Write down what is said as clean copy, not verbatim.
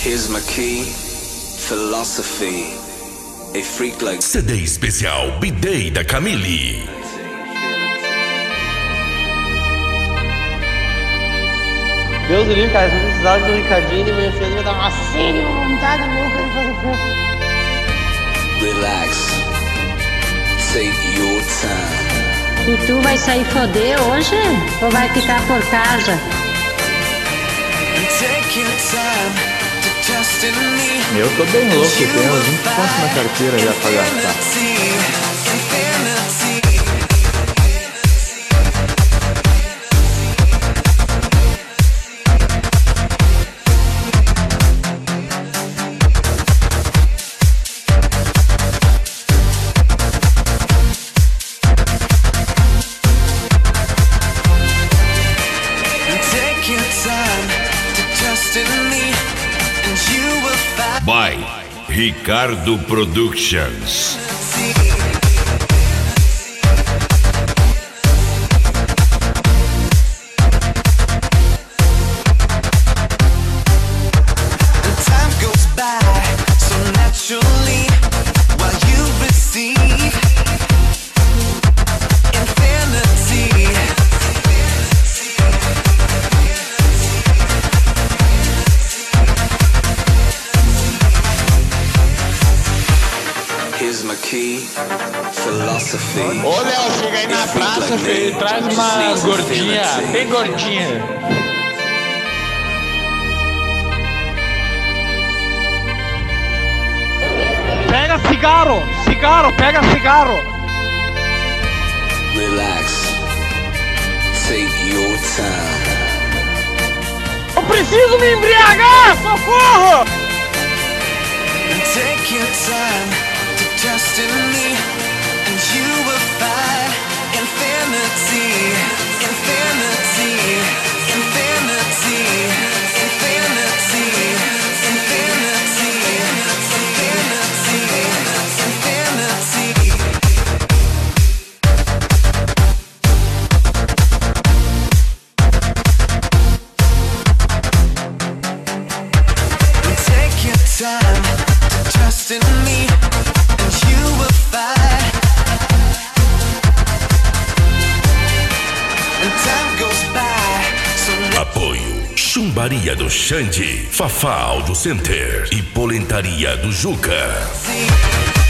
Here's my key, philosophy, a freak like... CD especial B-Day da Camille. Deus do livro, cara, se eu precisava de um recadinho de manhã cedo, ia dar uma sede, uma vontade louca de fazer festa. Relax, take your time. E tu vai sair foder hoje? Ou vai ficar por casa? Eu tô bem louco, tenho uns 20 pontos na carteira já pra gastar. By Ricardo Productions. Ô Léo, chega aí na praça, filho, traz uma gordinha, bem gordinha. Pega cigarro, pega cigarro. Relax, take your time. Eu preciso me embriagar, socorro! Take your time to trust in me. You will find infinity, infinity, infinity, infinity, infinity, infinity, infinity. Take your time to trust in me, and you will find. Apoio Chumbaria do Xande, Fafá Audio Center e Polentaria do Juca.